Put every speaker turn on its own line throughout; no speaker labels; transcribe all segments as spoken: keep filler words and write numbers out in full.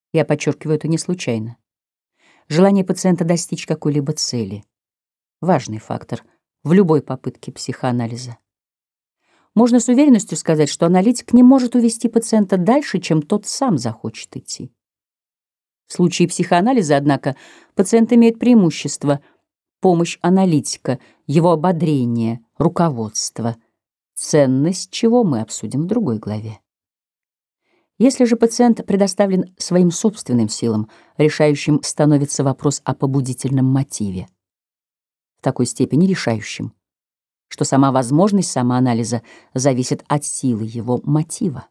Я подчеркиваю это не случайно. Желание пациента достичь какой-либо цели — важный фактор в любой попытке психоанализа. Можно с уверенностью сказать, что аналитик не может увести пациента дальше, чем тот сам захочет идти. В случае психоанализа, однако, пациент имеет преимущество: помощь аналитика, его ободрение, руководство, ценность чего мы обсудим в другой главе. Если же пациент предоставлен своим собственным силам, решающим становится вопрос о побудительном мотиве. В такой степени решающим, что сама возможность самоанализа зависит от силы его мотива.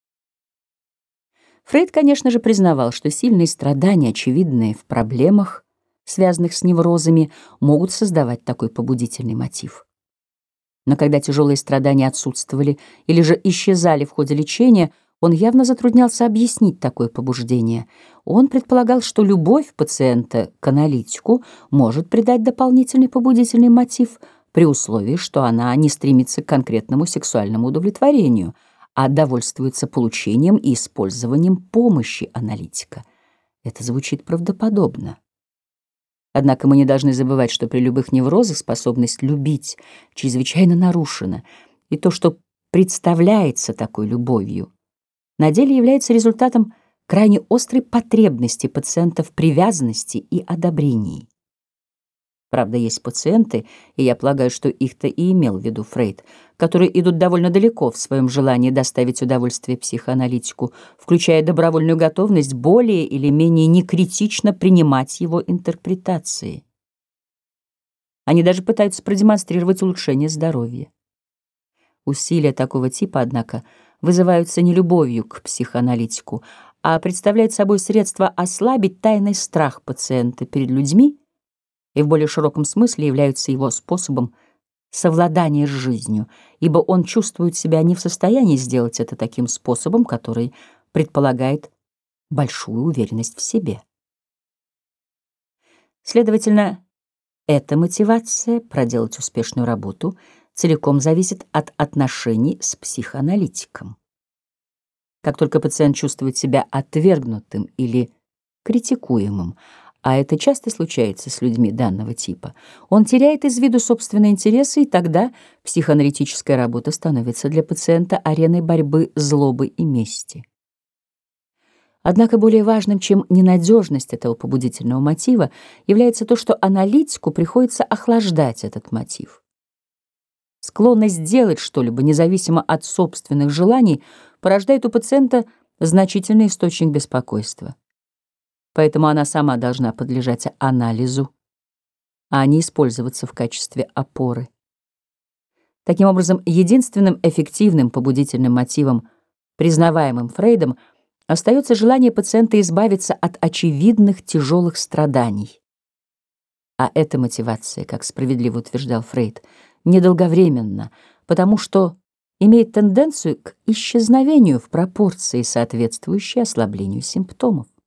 Фрейд, конечно же, признавал, что сильные страдания, очевидные в проблемах, связанных с неврозами, могут создавать такой побудительный мотив. Но когда тяжелые страдания отсутствовали или же исчезали в ходе лечения, он явно затруднялся объяснить такое побуждение. Он предполагал, что любовь пациента к аналитику может придать дополнительный побудительный мотив при условии, что она не стремится к конкретному сексуальному удовлетворению, а довольствуется получением и использованием помощи аналитика. Это звучит правдоподобно. Однако мы не должны забывать, что при любых неврозах способность любить чрезвычайно нарушена, и то, что представляется такой любовью, на деле является результатом крайне острой потребности пациента в привязанности и одобрении. Правда, есть пациенты, и я полагаю, что их-то и имел в виду Фрейд, которые идут довольно далеко в своем желании доставить удовольствие психоаналитику, включая добровольную готовность более или менее некритично принимать его интерпретации. Они даже пытаются продемонстрировать улучшение здоровья. Усилия такого типа, однако, вызываются не любовью к психоаналитику, а представляют собой средство ослабить тайный страх пациента перед людьми и в более широком смысле являются его способом совладания с жизнью, ибо он чувствует себя не в состоянии сделать это таким способом, который предполагает большую уверенность в себе. Следовательно, эта мотивация проделать успешную работу целиком зависит от отношений с психоаналитиком. Как только пациент чувствует себя отвергнутым или критикуемым, а это часто случается с людьми данного типа, он теряет из виду собственные интересы, и тогда психоаналитическая работа становится для пациента ареной борьбы злобы и мести. Однако более важным, чем ненадежность этого побудительного мотива, является то, что аналитику приходится охлаждать этот мотив. Склонность делать что-либо независимо от собственных желаний порождает у пациента значительный источник беспокойства. Поэтому она сама должна подлежать анализу, а не использоваться в качестве опоры. Таким образом, единственным эффективным побудительным мотивом, признаваемым Фрейдом, остается желание пациента избавиться от очевидных тяжелых страданий. А эта мотивация, как справедливо утверждал Фрейд, недолговременна, потому что имеет тенденцию к исчезновению в пропорции, соответствующей ослаблению симптомов.